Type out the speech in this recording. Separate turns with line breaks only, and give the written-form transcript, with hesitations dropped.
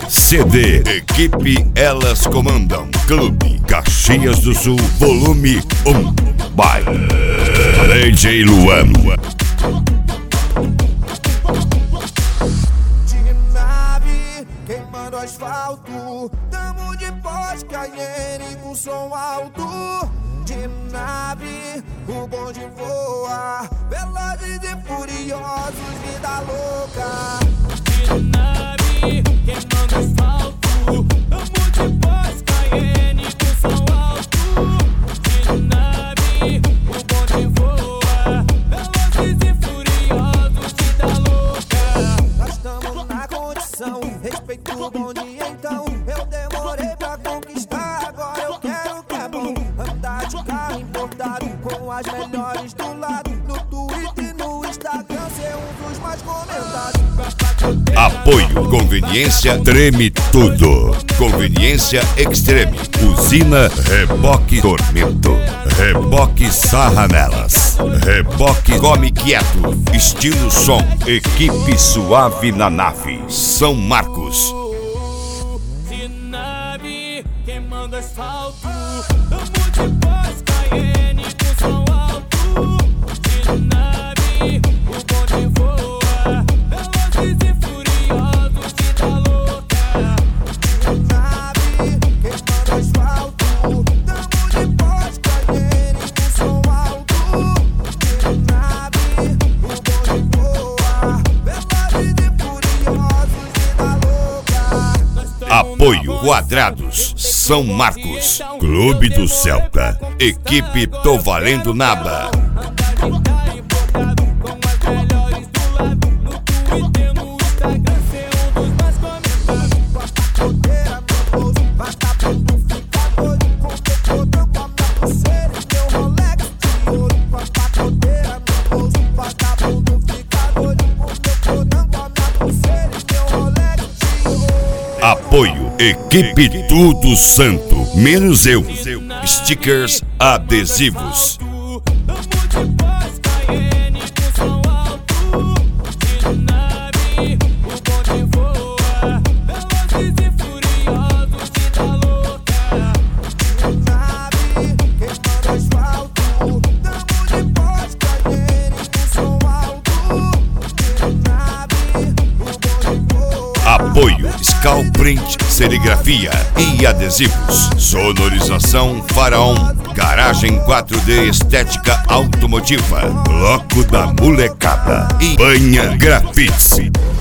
CD. Equipe Elas Comandam. Clube Caxias do Sul, volume 1. By DJ Luan.
De nave, queimando asfalto. Tamo de pós, Cayenne com som alto. De nave, o bonde voa. Velozes e furiosos, vida louca.
De nave, queimando asfalto. Tamo de pós, Cayenne com som alto. De nave, o bonde voa. Velozes e furiosos, vida louca.
Nós tamo na condição, respeito o bonde então. Eu demorei pra conquistar, agora eu quero que é bom. Andar de carro importado, com as melhores do lado. No Twitter e no Instagram, ser um dos mais comentados.
Apoio Conveniência Treme Tudo. Conveniência Extreme. Usina Reboque Tormento. Reboque Sarra Nelas. Reboque Come Quieto. Estilo som. Equipe Suave na Nave. São Marcos.
De nave, queimando asfalto. Tamo de pós, Cayenne com som alto. De nave, o bonde voa. Velozes e furiosos, vida louca.
De nave, queimando asfalto. Tamo de pós, Cayenne com som alto. De nave, o bonde voa. Velozes e furiosos, vida louca.
Apoio Quadrados. São Marcos. Clube do Celta. Equipe Tô Valendo Nada. Apoio Equipe Tudo Santo. Menos eu. Stickers adesivos.
Tamo de pós, Cayenne com som alto. De nave, o bonde voa. Velozes e furiosos, vida louca.
De nave, queimando asfalto. Tamo de pós, Cayenne com som alto. De nave, o bonde voa.
Apoio Scalprint Serigrafia e adesivos. Sonorização Faraon. Garagem 4D Estética Automotiva. Bloco da Molecada. E Banha Grafites.